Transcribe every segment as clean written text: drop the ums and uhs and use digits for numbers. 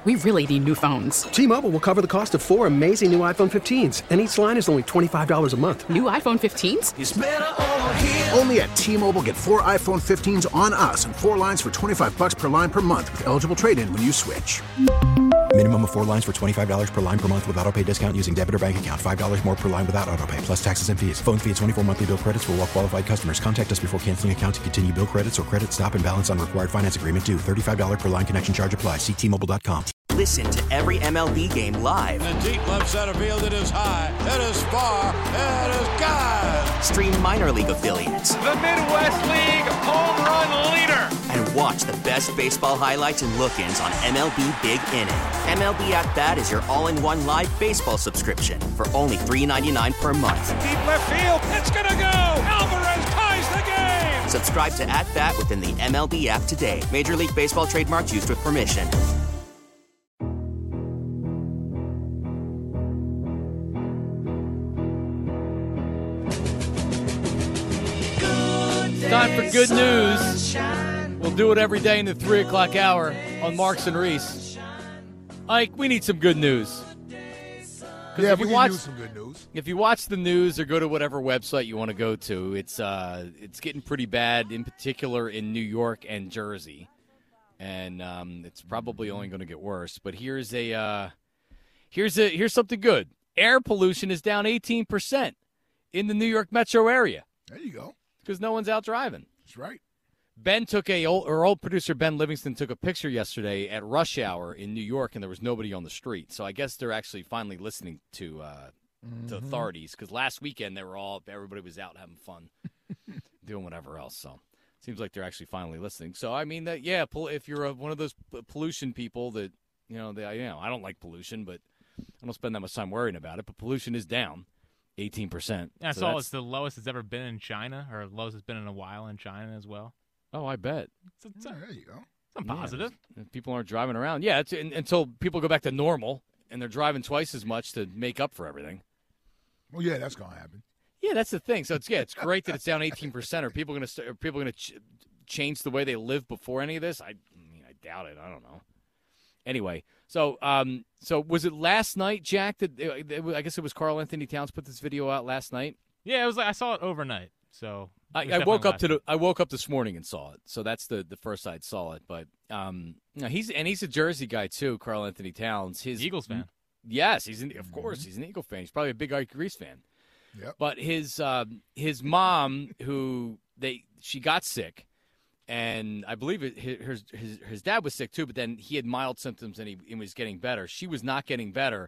We really need new phones. T-Mobile will cover the cost of 4 amazing new iPhone 15s, and each line is only $25 a month. New iPhone 15s? It's better over here. Only at T-Mobile, get 4 iPhone 15s on us and 4 lines for $25 per line per month with eligible trade-in when you switch. Minimum of 4 lines for $25 per line per month with autopay discount using debit or bank account. $5 more per line without autopay, plus taxes and fees. Phone fee at 24 monthly bill credits for well-qualified customers. Contact us before canceling account to continue bill credits or credit stop and balance on required finance agreement due. $35 per line connection charge applies. See T-Mobile.com. Listen to every MLB game live. In the deep left center field, it is high, it is far, it is gone. Stream minor league affiliates. The Midwest League home run leader. And watch the best baseball highlights and look-ins on MLB Big Inning. MLB At Bat is your all-in-one live baseball subscription for only $3.99 per month. Deep left field, it's gonna go. Alvarez ties the game. Subscribe to At Bat within the MLB app today. Major League Baseball trademarks used with permission. Time for good news. We'll do it every day in the 3 o'clock hour on Marks and Reese. Ike, we need some good news. Yeah, we can use some good news. If you watch the news or go to whatever website you want to go to, it's getting pretty bad, in particular in New York and Jersey. And it's probably only going to get worse. But here's something good. Air pollution is down 18% in the New York metro area. There you go. Because no one's out driving. That's right. Old producer Ben Livingston took a picture yesterday at rush hour in New York, and there was nobody on the street. So I guess they're actually finally listening to authorities. Because last weekend everybody was out having fun, doing whatever else. So it seems like they're actually finally listening. So I mean if you're one of those pollution people that I don't like pollution, but I don't spend that much time worrying about it. But pollution is down 18%. Yeah, I saw it's the lowest it's ever been in China, or lowest it's been in a while in China as well. Oh, I bet. There you go. It's positive. People aren't driving around. Yeah, until people go back to normal, and they're driving twice as much to make up for everything. Well, yeah, that's going to happen. Yeah, that's the thing. So it's great that it's down 18%. Are people going to change the way they live before any of this? I doubt it. I don't know. Anyway, so was it last night, Jack? I guess it was Karl Anthony Towns put this video out last night. Yeah, it was. I saw it overnight. So I woke up this morning and saw it. So that's the first I saw it. But he's a Jersey guy too, Karl Anthony Towns. Eagles fan. Yes, of course he's an Eagle fan. He's probably a big Ike Reese fan. Yep. But his mom, she got sick. And I believe his dad was sick too, but then he had mild symptoms and he was getting better. She was not getting better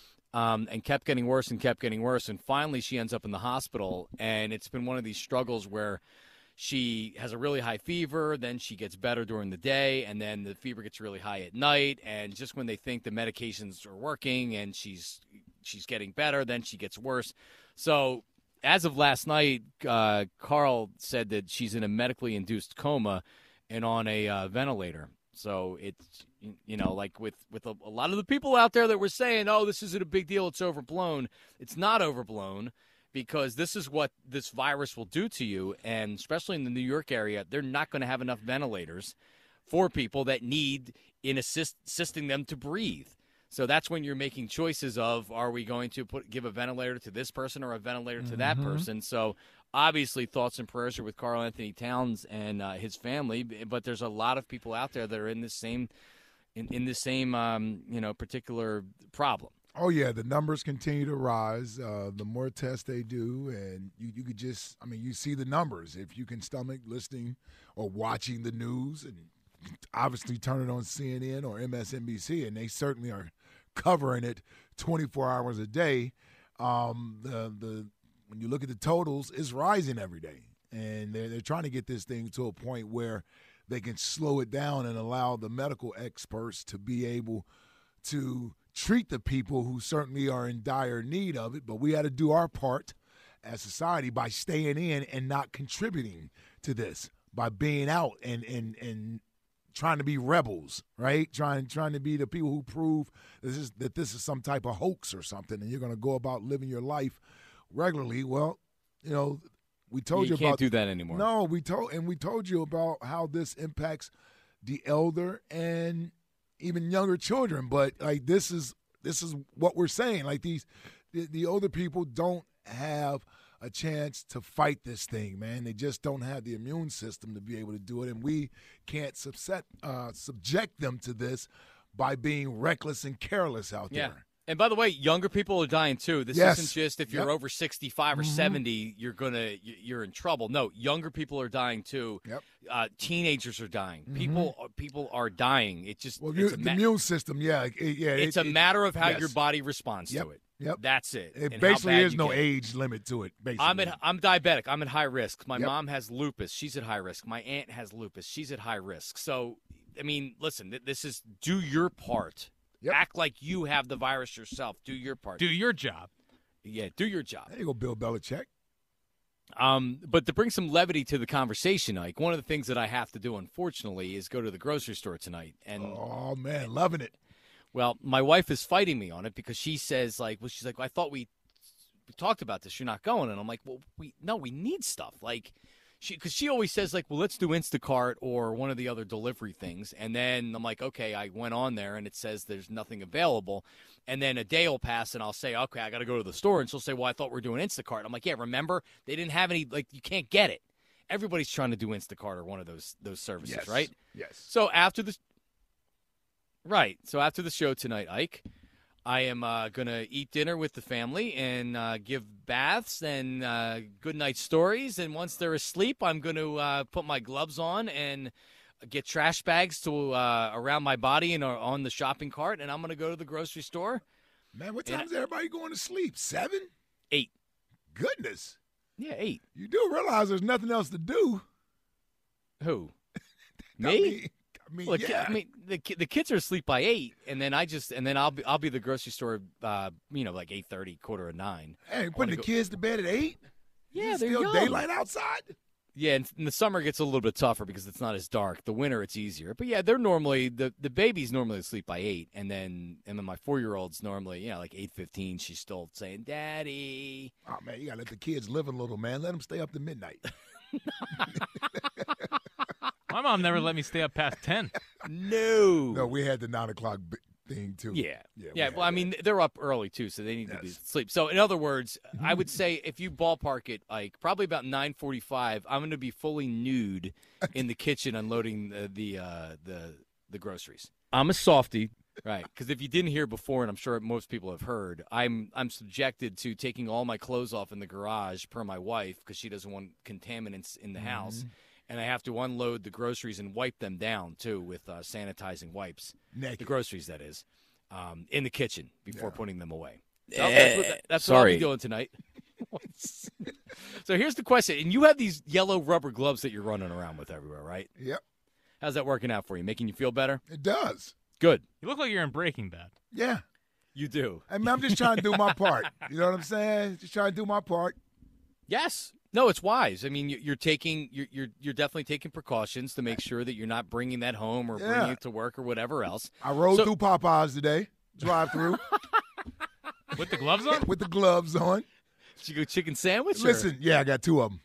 and kept getting worse and kept getting worse. And finally she ends up in the hospital, and it's been one of these struggles where she has a really high fever, then she gets better during the day, and then the fever gets really high at night. And just when they think the medications are working and she's getting better, then she gets worse. So as of last night, Karl said that she's in a medically induced coma and on a ventilator. So it's, like with a lot of the people out there that were saying, oh, this isn't a big deal, it's overblown. It's not overblown, because this is what this virus will do to you. And especially in the New York area, they're not going to have enough ventilators for people that need assisting them to breathe. So that's when you're making choices of, are we going to give a ventilator to this person or a ventilator to that person? So obviously thoughts and prayers are with Karl Anthony Towns and his family, but there's a lot of people out there that are in this same particular problem. Oh, yeah, the numbers continue to rise. The more tests they do, and you could just, you see the numbers. If you can stomach listening or watching the news, and obviously turn it on CNN or MSNBC, and they certainly are covering it 24 hours a day. When you look at the totals, it's rising every day. And they're trying to get this thing to a point where they can slow it down and allow the medical experts to be able to treat the people who certainly are in dire need of it. But we had to do our part as society by staying in and not contributing to this, by being out and trying to be rebels, right? Trying to be the people who prove that this is some type of hoax or something, and you're going to go about living your life regularly. Well, we told you about. You can't do that anymore. No, we told you about how this impacts the elder and even younger children. But like this is what we're saying. Like the older people don't have a chance to fight this thing, man. They just don't have the immune system to be able to do it, and we can't subject them to this by being reckless and careless out there. And by the way, younger people are dying too. This isn't just if you're over 65 or 70, you're in trouble. No, younger people are dying too. Teenagers are dying. People are dying. It just the immune system. It's a matter of how your body responds to it. That's it. It basically is no age limit to it. Basically, I'm diabetic. I'm at high risk. My mom has lupus. She's at high risk. My aunt has lupus. She's at high risk. So, I mean, listen. This is do your part. Act like you have the virus yourself. Do your part. Do your job. Yeah, do your job. There you go, Bill Belichick. But to bring some levity to the conversation, Ike, one of the things that I have to do, unfortunately, is go to the grocery store tonight. And oh, man, loving it. Well, my wife is fighting me on it because she says, she's like, I thought we talked about this. You're not going. And I'm like, well, we need stuff. Like, because she always says, like, well, let's do Instacart or one of the other delivery things. And then I'm like, okay, I went on there and it says there's nothing available. And then a day will pass and I'll say, okay, I got to go to the store. And she'll say, well, I thought we were doing Instacart. I'm like, yeah, remember? They didn't have any, like, you can't get it. Everybody's trying to do Instacart or one of those services, right? Yes. So after the show tonight, Ike, I am going to eat dinner with the family and give baths and good night stories. And once they're asleep, I'm going to put my gloves on and get trash bags to around my body and on the shopping cart. And I'm going to go to the grocery store. Man, what time is everybody going to sleep? 7? 8. Goodness. Yeah, 8. You do realize there's nothing else to do. Who? Me? Well, the kids are asleep by 8, and then I'll be at the grocery store, like 8:30, 8:45. Hey, putting the kids to bed at 8? Yeah, they're still young. Daylight outside. Yeah, and in the summer it gets a little bit tougher because it's not as dark. The winter it's easier, but yeah, they're normally the baby's normally asleep by 8, and then my 4-year-old's normally like 8:15. She's still saying, "Daddy." Oh man, you gotta let the kids live a little, man. Let them stay up to midnight. My mom never let me stay up past 10. No, we had the 9 o'clock thing too. Yeah. Well, I mean, they're up early too, so they need to be asleep. So, in other words, I would say if you ballpark it, like probably about 9:45, I'm going to be fully nude in the kitchen unloading the groceries. I'm a softie, right? Because if you didn't hear before, and I'm sure most people have heard, I'm subjected to taking all my clothes off in the garage per my wife because she doesn't want contaminants in the house. And I have to unload the groceries and wipe them down, too, with sanitizing wipes. Naked. The groceries, that is, in the kitchen before putting them away. So that's what I'll be doing tonight. So here's the question. And you have these yellow rubber gloves that you're running around with everywhere, right? Yep. How's that working out for you? Making you feel better? It does. Good. You look like you're in Breaking Bad. Yeah. You do. I mean, I'm just trying to do my part. You know what I'm saying? Just trying to do my part. Yes. No, it's wise. I mean, you're definitely taking precautions to make sure that you're not bringing that home or bringing it to work or whatever else. I rode through Popeyes today, drive-through. With the gloves on? With the gloves on. Did you go chicken sandwich? Listen, yeah, I got 2 of them.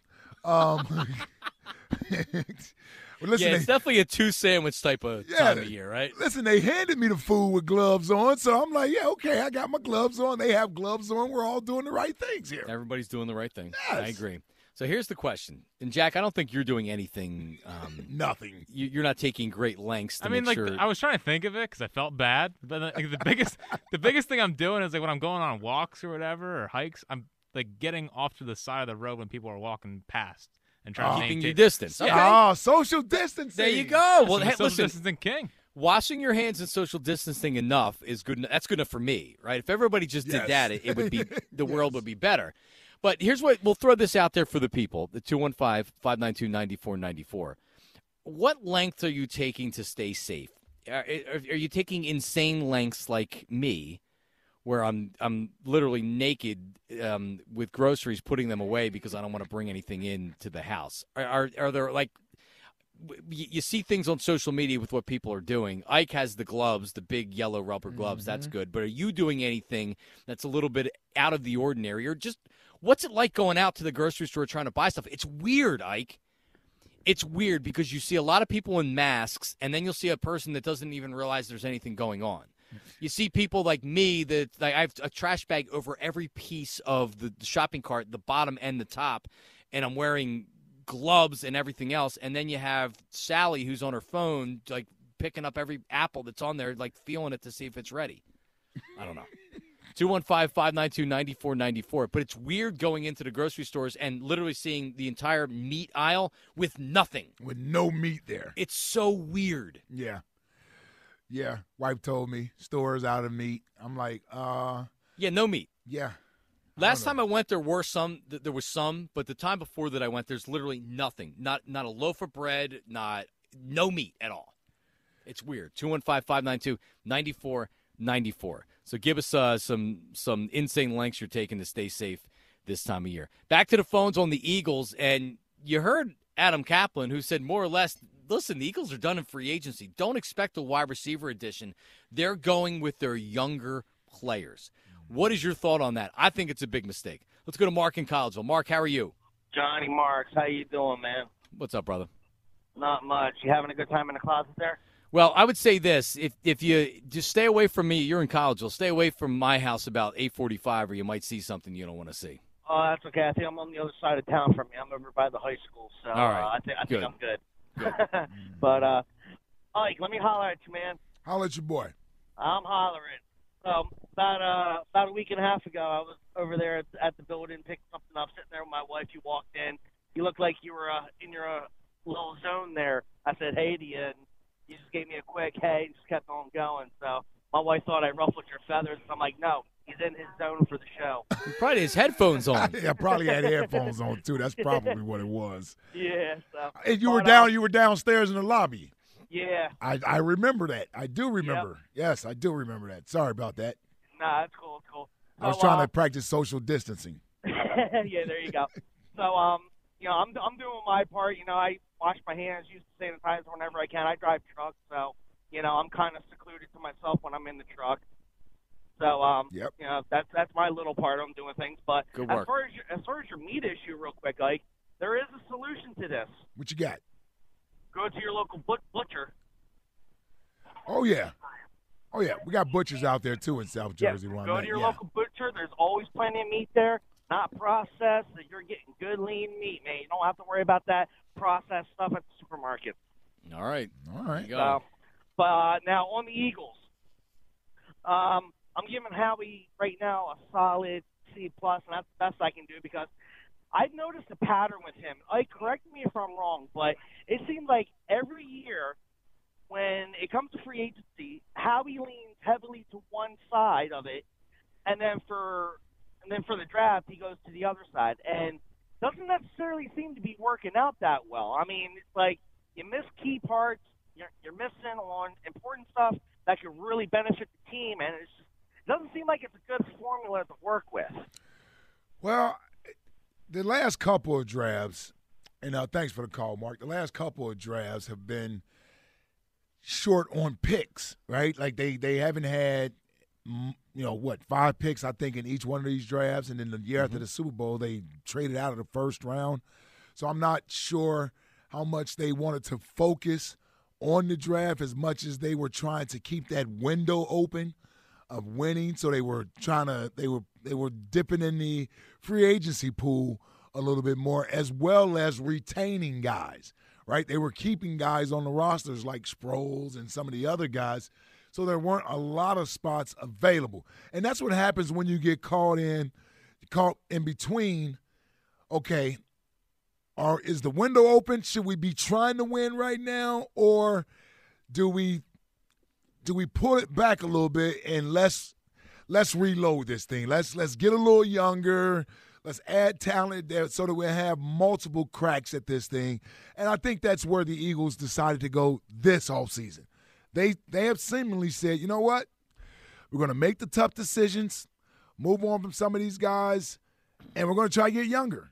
Listen, it's definitely a 2 sandwich type of time of year, right? Listen, they handed me the food with gloves on, so I'm like, yeah, okay, I got my gloves on. They have gloves on. We're all doing the right things here. Everybody's doing the right thing. Yes. I agree. So here's the question. And, Jack, I don't think you're doing anything. Nothing. You're not taking great lengths to make sure. I was trying to think of it because I felt bad. But the biggest thing I'm doing is like when I'm going on walks or whatever or hikes, I'm like getting off to the side of the road when people are walking past and trying to keeping maintain your distance. Yeah. Okay. Oh, social distancing. There you go. Well, hey, social listen. distancing king. Washing your hands and social distancing enough is good. That's good enough for me, right? If everybody just did that, it would be the world would be better. But here's what we'll throw this out there for the people, the 215-592-9494. What length are you taking to stay safe? Are you taking insane lengths like me, where I'm literally naked with groceries, putting them away because I don't want to bring anything into the house? Are there like you see things on social media with what people are doing? Ike has the gloves, the big yellow rubber gloves. That's good. But are you doing anything that's a little bit out of the ordinary, or just what's it like going out to the grocery store trying to buy stuff? It's weird, Ike. It's weird because you see a lot of people in masks, and then you'll see a person that doesn't even realize there's anything going on. You see people like me that I have a trash bag over every piece of the shopping cart, the bottom and the top, and I'm wearing gloves and everything else. And then you have Sally who's on her phone, like picking up every apple that's on there, like feeling it to see if it's ready. I don't know. 215-592-9494. But it's weird going into the grocery stores and literally seeing the entire meat aisle with nothing. With no meat there. It's so weird. Yeah. Yeah. Wife told me stores out of meat. I'm like, Yeah, no meat. Yeah. Last time I went, there was some, but the time before that I went, there's literally nothing. Not a loaf of bread, no meat at all. It's weird. 215-592-9494. So give us some insane lengths you're taking to stay safe this time of year. Back to the phones on the Eagles, and you heard Adam Kaplan, who said more or less, listen, the Eagles are done in free agency. Don't expect a wide receiver addition. They're going with their younger players. What is your thought on that? I think it's a big mistake. Let's go to Mark in Collegeville. Mark, how are you? Johnny Marks, how you doing, man? What's up, brother? Not much. You having a good time in the closet there? Well, I would say this. If you just stay away from me, you're in Collegeville, stay away from my house about 8:45 or you might see something you don't want to see. Oh, that's okay. I think I'm on the other side of town from you. I'm over by the high school, so all right. I think I'm good. Good. But, Ike, let me holler at you, man. Holler at your boy. I'm hollering. About a week and a half ago, I was over there at the building picking something up, sitting there with my wife. You walked in. You looked like you were in your little zone there. I said, hey to you, and you just gave me a quick hey and just kept on going. So my wife thought I ruffled your feathers. I'm like, no, he's in his zone for the show. He probably has headphones on. Yeah, probably had headphones on, too. That's probably what it was. Yeah. So. And you were downstairs in the lobby. Yeah. I remember that. I do remember. Yep. Yes, I do remember that. Sorry about that. Nah, that's cool. It's cool. I was trying to practice social distancing. Yeah, there you go. So, I'm doing my part. I wash my hands, use the sanitizer whenever I can. I drive trucks, so, I'm kind of secluded to myself when I'm in the truck. So, yep. That's my little part. I'm doing things. But good work. As far as your meat issue, real quick, Ike, there is a solution to this. What you got? Go to your local butcher. Oh, yeah. Oh, yeah. We got butchers out there, too, in South Jersey. Yeah, go to your local butcher. There's always plenty of meat there, not processed. So you're getting good, lean meat, man. You don't have to worry about that processed stuff at the supermarket. All right. But now on the Eagles, I'm giving Howie right now a solid C+, and that's the best I can do because I've noticed a pattern with him. Correct me if I'm wrong, but it seems like every year when it comes to free agency, Howie leans heavily to one side of it, and then for the draft, he goes to the other side, and doesn't necessarily seem to be working out that well. I mean, it's like you miss key parts, you're missing on important stuff that could really benefit the team, and it doesn't seem like it's a good formula to work with. Well, the last couple of drafts, and thanks for the call, Mark. The last couple of drafts have been short on picks, right? Like they haven't had, 5 picks, I think, in each one of these drafts. And then the year after the Super Bowl, they traded out of the first round. So I'm not sure how much they wanted to focus on the draft as much as they were trying to keep that window open of winning. So they were they were dipping in the free agency pool a little bit more, as well as retaining guys, right? They were keeping guys on the rosters like Sproles and some of the other guys, so there weren't a lot of spots available. And that's what happens when you get caught in between, okay, is the window open? Should we be trying to win right now, or do we pull it back a little bit and let's reload this thing. Let's get a little younger. Let's add talent there so that we have multiple cracks at this thing. And I think that's where the Eagles decided to go this offseason. They have seemingly said, you know what? We're going to make the tough decisions, move on from some of these guys, and we're going to try to get younger.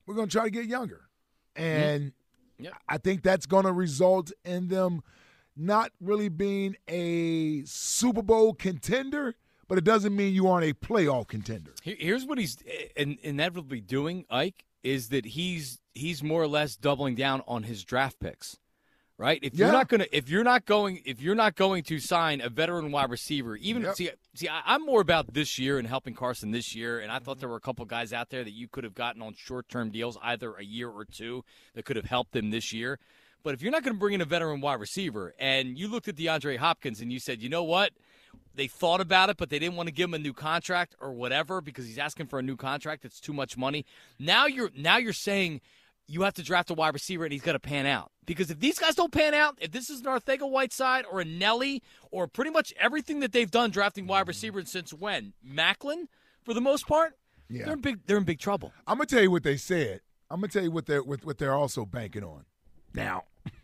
And I think that's going to result in them not really being a Super Bowl contender, but it doesn't mean you aren't a playoff contender. Here's what he's inevitably doing, Ike. is that he's more or less doubling down on his draft picks. Right? If you're not going to sign a veteran wide receiver, even I'm more about this year and helping Carson this year, and I thought there were a couple guys out there that you could have gotten on short-term deals, either a year or two, that could have helped them this year. But if you're not going to bring in a veteran wide receiver, and you looked at DeAndre Hopkins and you said, you know what? They thought about it, but they didn't want to give him a new contract or whatever because he's asking for a new contract. It's too much money. Now you're saying you have to draft a wide receiver and he's got to pan out. Because if these guys don't pan out, if this is an Arcega-Whiteside or a Nelly or pretty much everything that they've done drafting wide receiver since when? Macklin, for the most part? Yeah. They're in big trouble. I'm going to tell you what they said. I'm going to tell you what they're also banking on. Now,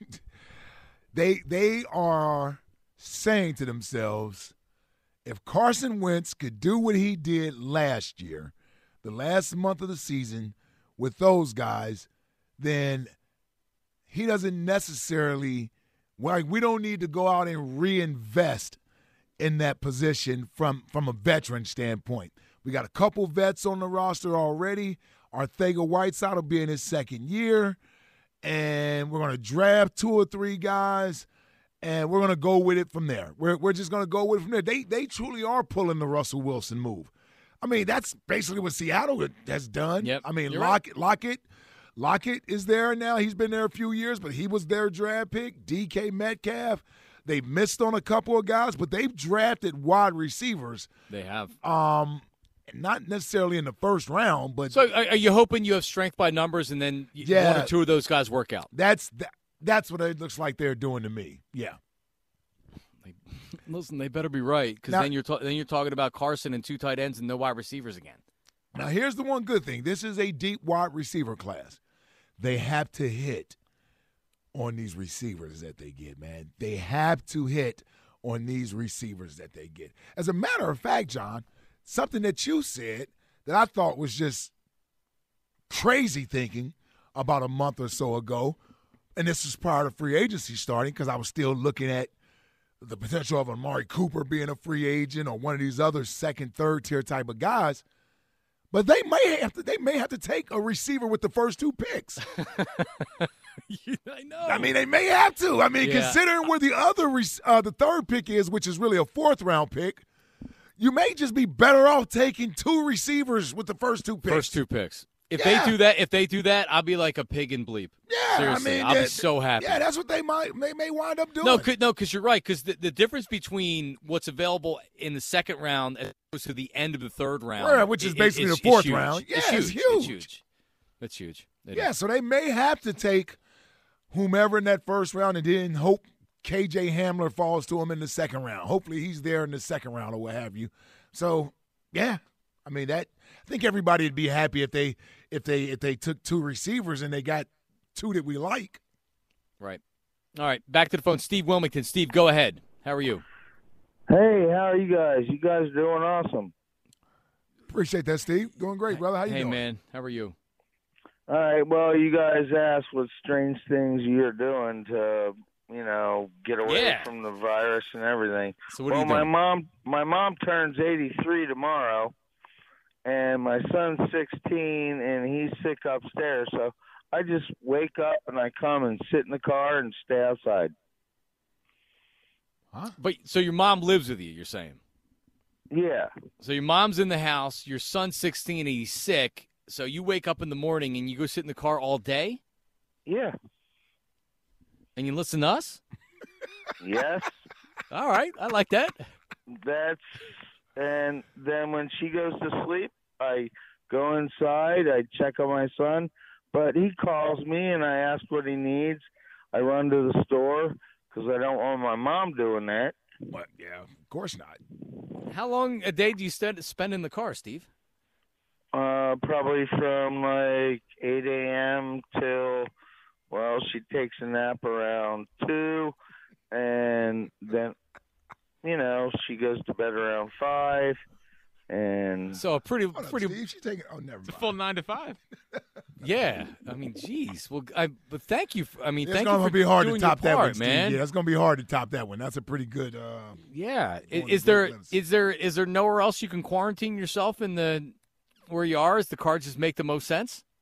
they are saying to themselves, if Carson Wentz could do what he did last year, the last month of the season with those guys, then he doesn't necessarily – we don't need to go out and reinvest in that position from a veteran standpoint. We got a couple vets on the roster already. Arcega-Whiteside will be in his second year, and we're going to draft 2 or 3 guys, and we're going to go with it from there. We're just going to go with it from there. They truly are pulling the Russell Wilson move. I mean, that's basically what Seattle has done. Yep. I mean, Lockett is there now. He's been there a few years, but he was their draft pick. DK Metcalf. They missed on a couple of guys, but they've drafted wide receivers. They have. Not necessarily in the first round, but so are you hoping you have strength by numbers and then 1 or 2 of those guys work out? That's what it looks like they're doing to me. Yeah. Listen, they better be right because then you're talking about Carson and 2 tight ends and no wide receivers again. Now, here's the one good thing. This is a deep wide receiver class. They have to hit on these receivers that they get, man. They have to hit on these receivers that they get. As a matter of fact, John, something that you said that I thought was just crazy thinking about a month or so ago, and this was prior to free agency starting because I was still looking at the potential of Amari Cooper being a free agent or one of these other second, third tier type of guys. But they may have to take a receiver with the first 2 picks. I know. I mean, they may have to. I mean, considering where the other the third pick is, which is really a 4th round pick, you may just be better off taking 2 receivers with the first 2 picks. First 2 picks. If they do that, I'll be like a pig in bleep. Yeah, seriously, I'll be so happy. Yeah, that's what they may wind up doing. No, because you're right. Because the difference between what's available in the second round as opposed to the end of the third round, which is basically the 4th round, it's huge. It's huge. So they may have to take whomever in that first round and then hope KJ Hamler falls to him in the second round. Hopefully he's there in the second round or what have you. So, yeah, I mean I think everybody would be happy if they took 2 receivers and they got 2 that we like. Right. All right, back to the phone. Steve Wilmington. Steve, go ahead. How are you? Hey, how are you guys? You guys doing awesome. Appreciate that, Steve. Doing great, brother. How you doing? Hey, man. How are you? All right. Well, you guys asked what strange things you're doing to, get away from the virus and everything. So what are you doing? My mom turns 83 tomorrow, and my son's 16, and he's sick upstairs. So I just wake up and I come and sit in the car and stay outside. Huh? But so your mom lives with you, you're saying? Yeah. So your mom's in the house, your son's 16 and he's sick, so you wake up in the morning and you go sit in the car all day? Yeah. And you listen to us? Yes. All right, I like that. And then when she goes to sleep, I go inside, I check on my son, but he calls me and I ask what he needs. I run to the store because I don't want my mom doing that. What? Yeah, of course not. How long a day do you spend in the car, Steve? Probably from like 8 a.m. till, she takes a nap around 2, and then, she goes to bed around 5, and so pretty. Steve, she taking? Oh, never mind. It's a full 9 to 5. Yeah, I mean, geez. Well, but thank you. Thank you for gonna be hard to top that one, man. Steve. Yeah, that's gonna be hard to top that one. That's a pretty good. Yeah. Is there nowhere else you can quarantine yourself in the where you are? Does the car just make the most sense?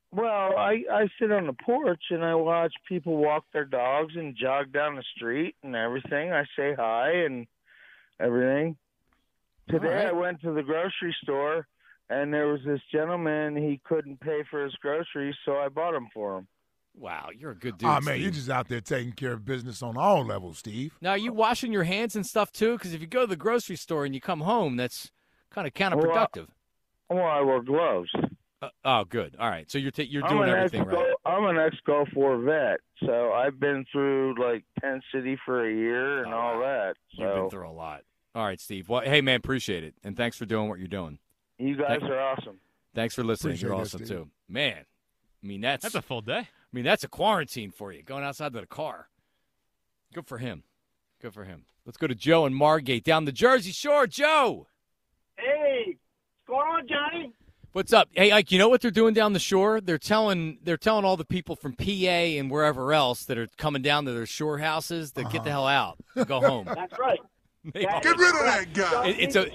Well, I sit on the porch and I watch people walk their dogs and jog down the street and everything. I say hi and everything. Today I went to the grocery store and there was this gentleman, he couldn't pay for his groceries, so I bought them for him. Wow, you're a good dude, man, Steve. you're just out there taking care of business on all levels, Steve. Now, are you washing your hands and stuff, too? Because if you go to the grocery store and you come home, that's kind of counterproductive. Well, I wear gloves. Oh, good. All right, so you're doing everything right. I'm an ex-Gulf War vet, so I've been through, like, Penn City for a year and all that. So. You've been through a lot. All right, Steve. Well, hey, man, appreciate it, and thanks for doing what you're doing. You guys are awesome. Thanks for listening. Appreciate You're that, awesome, Steve. too. Man, I mean, that's a full day. I mean, that's a quarantine for you, going outside to the car. Good for him. Good for him. Let's go to Joe and Margate down the Jersey Shore. Joe! Hey, what's going on, Johnny? What's up? Hey, Ike, you know what they're doing down the shore? They're telling all the people from PA and wherever else that are coming down to their shore houses to get the hell out and go home. That's right. Get rid of that guy.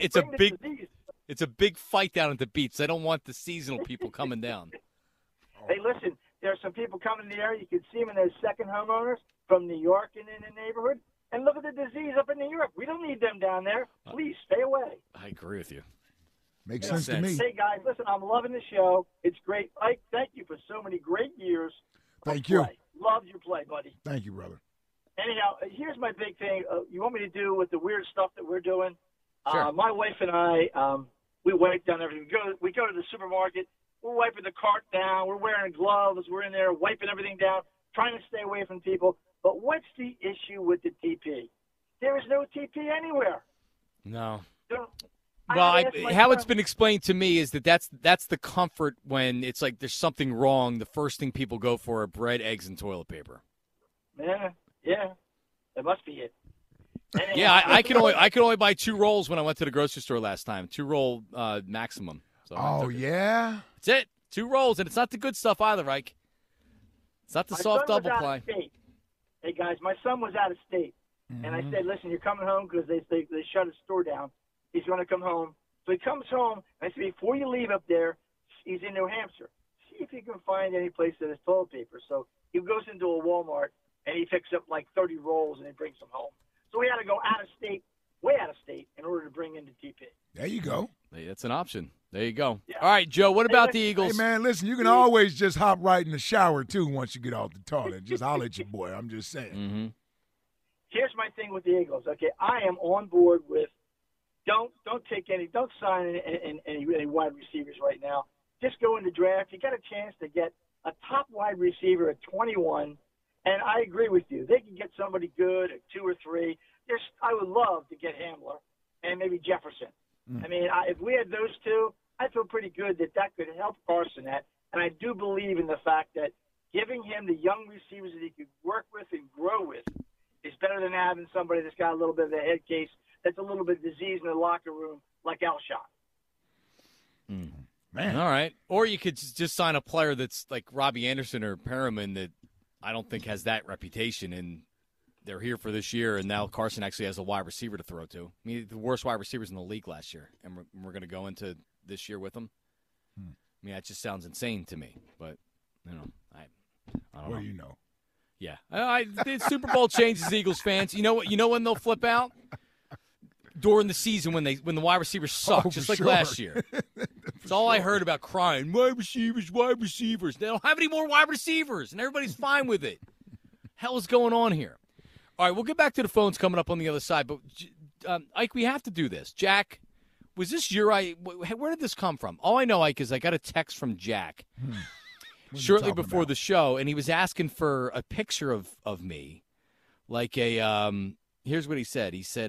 It's a big fight down at the beach. They don't want the seasonal people coming down. Hey, listen, there's some people coming in the area. You can see them in those second homeowners from New York and in the neighborhood. And look at the disease up in New York. We don't need them down there. Please stay away. I agree with you. Makes sense to me. Hey, guys, listen, I'm loving the show. It's great. Ike, thank you for so many great years. Thank you. Loved your play, buddy. Thank you, brother. Anyhow, here's my big thing. You want me to do with the weird stuff that we're doing? Sure. My wife and I, we wipe down everything. We go to the supermarket. We're wiping the cart down. We're wearing gloves. We're in there wiping everything down, trying to stay away from people. But what's the issue with the TP? There is no TP anywhere. No. Well, how it's been explained to me is that's the comfort when it's like there's something wrong. The first thing people go for are bread, eggs, and toilet paper. Yeah, that must be it. Anyhow, Yeah, I could only buy 2 rolls when I went to the grocery store last time. 2-roll maximum. So yeah? That's it. 2 rolls, and it's not the good stuff either, Ike. It's not the soft double play. Hey, guys, my son was out of state. And I said, listen, you're coming home because they shut his store down. He's going to come home. So he comes home, and I said, before you leave up there, he's in New Hampshire. See if you can find any place that has toilet paper. So he goes into a Walmart, and he picks up like 30 rolls, and he brings them home. So we had to go out of state, way out of state, in order to bring in the TP. There you go. Hey, that's an option. There you go. Yeah. All right, Joe, what about the Eagles? Hey, man, listen, you can always just hop right in the shower, too, once you get off the toilet. Just holler at your boy. I'm just saying. Mm-hmm. Here's my thing with the Eagles. Okay, I am on board with don't sign any wide receivers right now. Just go in the draft. You got a chance to get a top wide receiver at 21, and I agree with you. They can get somebody good at 2 or 3. I would love to get Hamler and maybe Jefferson. I mean, if we had those 2, I feel pretty good that could help Carson. And I do believe in the fact that giving him the young receivers that he could work with and grow with is better than having somebody that's got a little bit of a head case, that's a little bit of disease in the locker room, like Alshon. Man. All right. Or you could just sign a player that's like Robbie Anderson or Perriman that I don't think has that reputation, and they're here for this year, and now Carson actually has a wide receiver to throw to. I mean, the worst wide receivers in the league last year, and we're going to go into this year with them. I mean, that just sounds insane to me, but, I don't know. What do you know? Yeah. The Super Bowl changes Eagles fans. You know what? You know when they'll flip out? During the season when the wide receivers suck, just like last year. That's all I heard about crying. Wide receivers. They don't have any more wide receivers, and everybody's fine with it. Hell is going on here? All right, we'll get back to the phones coming up on the other side, but Ike, we have to do this. Jack, was this where did this come from? All I know, Ike, is I got a text from Jack shortly before the show, and he was asking for a picture of me, like here's what he said. He said,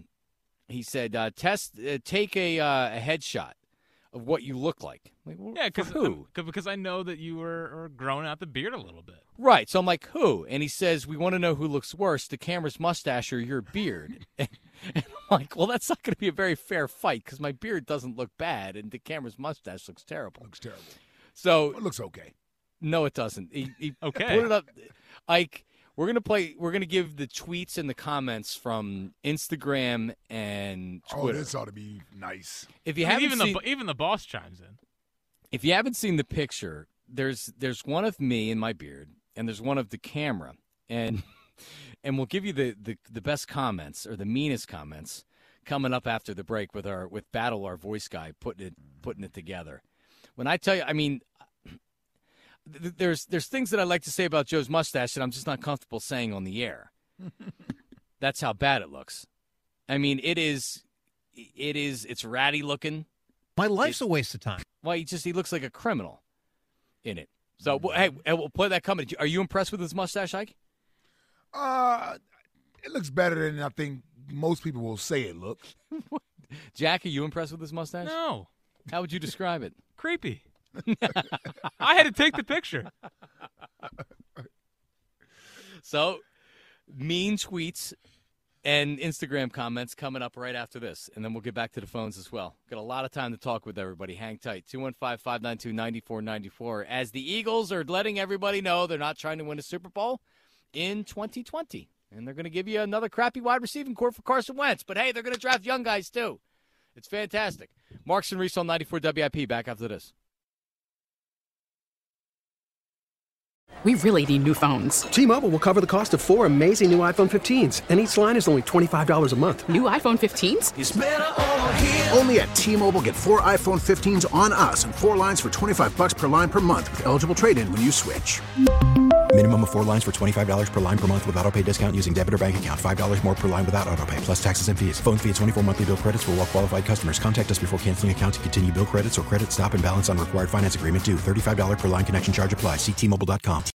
take a headshot of what you look like. Like, yeah, who? Because I know that you were growing out the beard a little bit. Right. So I'm like, who? And he says, we want to know who looks worse, the camera's mustache or your beard. And I'm like, well, that's not going to be a very fair fight because my beard doesn't look bad and the camera's mustache looks terrible. Looks terrible. So it looks okay. No, it doesn't. He okay. Put it up. Ike, we're gonna give the tweets and the comments from Instagram and Twitter. Oh, this ought to be nice. If you haven't even the boss chimes in. If you haven't seen the picture, there's one of me and my beard, and there's one of the camera, and we'll give you the best comments or the meanest comments coming up after the break with Battle, our voice guy, putting it together. When I tell you, I mean, there's things that I like to say about Joe's mustache that I'm just not comfortable saying on the air. That's how bad it looks. I mean, it's ratty looking. My life's a waste of time. Well, he looks like a criminal in it. So, hey, we'll play that coming. Are you impressed with his mustache, Ike? It looks better than I think most people will say it looks. Jack, are you impressed with his mustache? No. How would you describe it? Creepy. I had to take the picture. So, mean tweets and Instagram comments coming up right after this, and then we'll get back to the phones as well. Got a lot of time to talk with everybody. Hang tight. 215-592-9494. As the Eagles are letting everybody know they're not trying to win a Super Bowl in 2020, and they're going to give you another crappy wide receiving core for Carson Wentz. But, hey, they're going to draft young guys, too. It's fantastic. Marks and Reese on 94 WIP. Back after this. We really need new phones. T-Mobile will cover the cost of 4 amazing new iPhone 15s, and each line is only $25 a month. New iPhone 15s? It's better over here. Only at T-Mobile, get 4 iPhone 15s on us and 4 lines for $25 per line per month with eligible trade-in when you switch. Minimum of 4 lines for $25 per line per month with auto-pay discount using debit or bank account. $5 more per line without auto-pay, plus taxes and fees. Phone fee at 24 monthly bill credits for well-qualified customers. Contact us before canceling account to continue bill credits or credit stop and balance on required finance agreement due. $35 per line connection charge applies. See T-Mobile.com.